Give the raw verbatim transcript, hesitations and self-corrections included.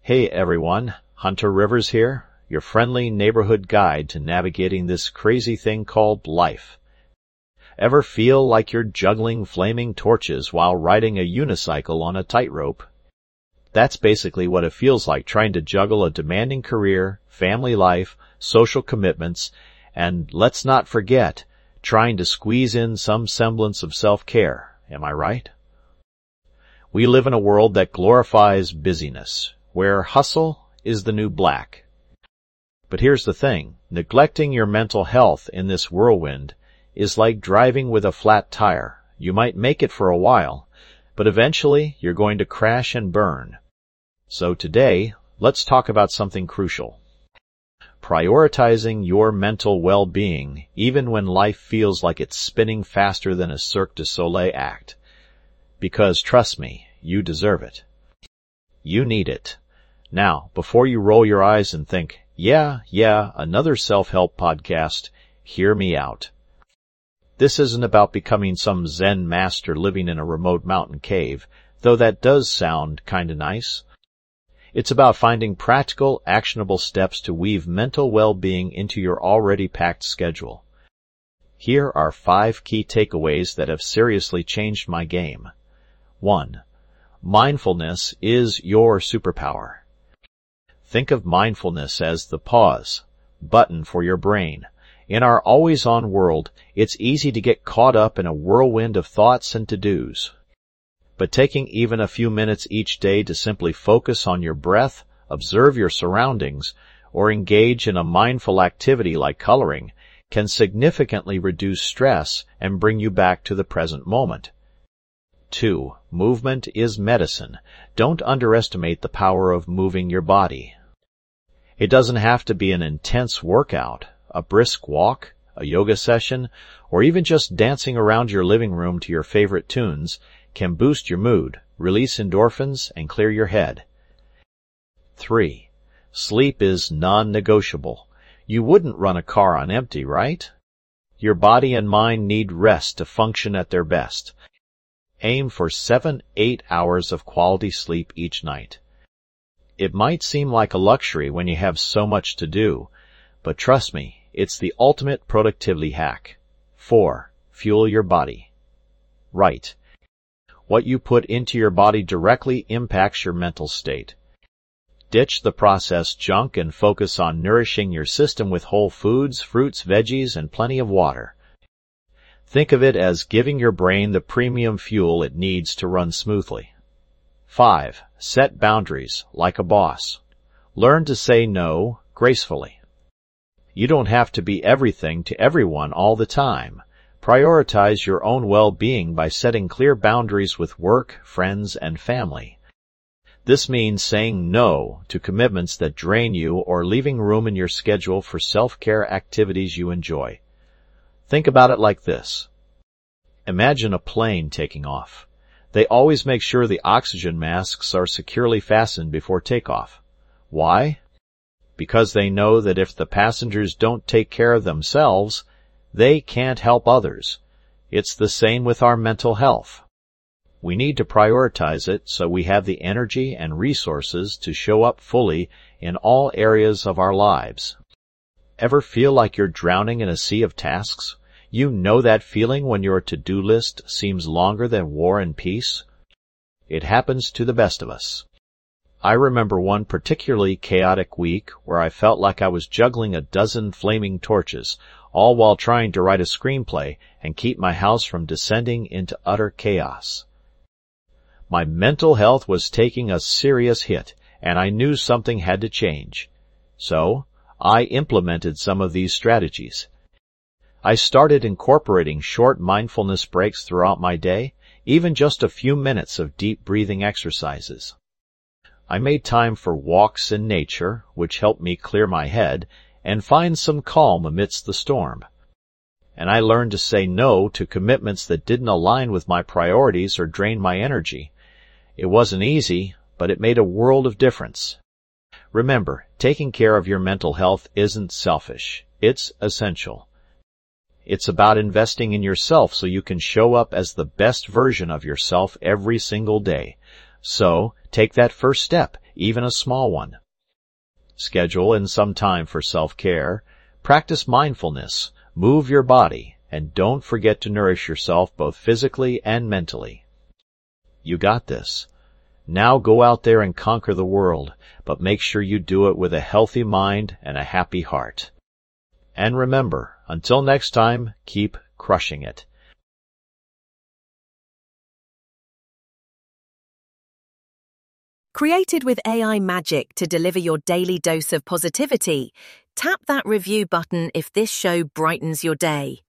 Hey everyone, Hunter Rivers here, your friendly neighborhood guide to navigating this crazy thing called life. Ever feel like you're juggling flaming torches while riding a unicycle on a tightrope? That's basically what it feels like trying to juggle a demanding career, family life, social commitments, and let's not forget, trying to squeeze in some semblance of self-care, am I right? We live in a world that glorifies busyness, where hustle is the new black. But here's the thing, neglecting your mental health in this whirlwind is like driving with a flat tire. You might make it for a while, but eventually you're going to crash and burn. So today, let's talk about something crucial. Prioritizing your mental well-being even when life feels like it's spinning faster than a Cirque du Soleil act. Because trust me, you deserve it. You need it. Now, before you roll your eyes and think, yeah, yeah, another self-help podcast, hear me out. This isn't about becoming some Zen master living in a remote mountain cave, though that does sound kinda nice. It's about finding practical, actionable steps to weave mental well-being into your already packed schedule. Here are five key takeaways that have seriously changed my game. One. Mindfulness is your superpower. Think of mindfulness as the pause button for your brain. In our always-on world, it's easy to get caught up in a whirlwind of thoughts and to-dos. But taking even a few minutes each day to simply focus on your breath, observe your surroundings, or engage in a mindful activity like coloring can significantly reduce stress and bring you back to the present moment. Two. Movement is medicine. Don't underestimate the power of moving your body. It doesn't have to be an intense workout. A brisk walk, a yoga session, or even just dancing around your living room to your favorite tunes can boost your mood, release endorphins, and clear your head. Three. Sleep is non-negotiable. You wouldn't run a car on empty, right? Your body and mind need rest to function at their best. Aim for seven, eight hours of quality sleep each night. It might seem like a luxury when you have so much to do, but trust me, it's the ultimate productivity hack. Four. Fuel your body. Right. What you put into your body directly impacts your mental state. Ditch the processed junk and focus on nourishing your system with whole foods, fruits, veggies, and plenty of water. Think of it as giving your brain the premium fuel it needs to run smoothly. Five. Set boundaries, like a boss. Learn to say no gracefully. You don't have to be everything to everyone all the time. Prioritize your own well-being by setting clear boundaries with work, friends, and family. This means saying no to commitments that drain you or leaving room in your schedule for self-care activities you enjoy. Think about it like this. Imagine a plane taking off. They always make sure the oxygen masks are securely fastened before takeoff. Why? Because they know that if the passengers don't take care of themselves, they can't help others. It's the same with our mental health. We need to prioritize it so we have the energy and resources to show up fully in all areas of our lives. Ever feel like you're drowning in a sea of tasks? You know that feeling when your to-do list seems longer than War and Peace? It happens to the best of us. I remember one particularly chaotic week where I felt like I was juggling a dozen flaming torches, all while trying to write a screenplay and keep my house from descending into utter chaos. My mental health was taking a serious hit, and I knew something had to change. So, I implemented some of these strategies. I started incorporating short mindfulness breaks throughout my day, even just a few minutes of deep breathing exercises. I made time for walks in nature, which helped me clear my head and find some calm amidst the storm. And I learned to say no to commitments that didn't align with my priorities or drain my energy. It wasn't easy, but it made a world of difference. Remember, taking care of your mental health isn't selfish. It's essential. It's about investing in yourself so you can show up as the best version of yourself every single day. So, Take that first step, even a small one. Schedule in some time for self-care, practice mindfulness, move your body, and don't forget to nourish yourself both physically and mentally. You got this. Now go out there and conquer the world, but make sure you do it with a healthy mind and a happy heart. And remember, until next time, keep crushing it. Created with A I magic to deliver your daily dose of positivity, tap that review button if this show brightens your day.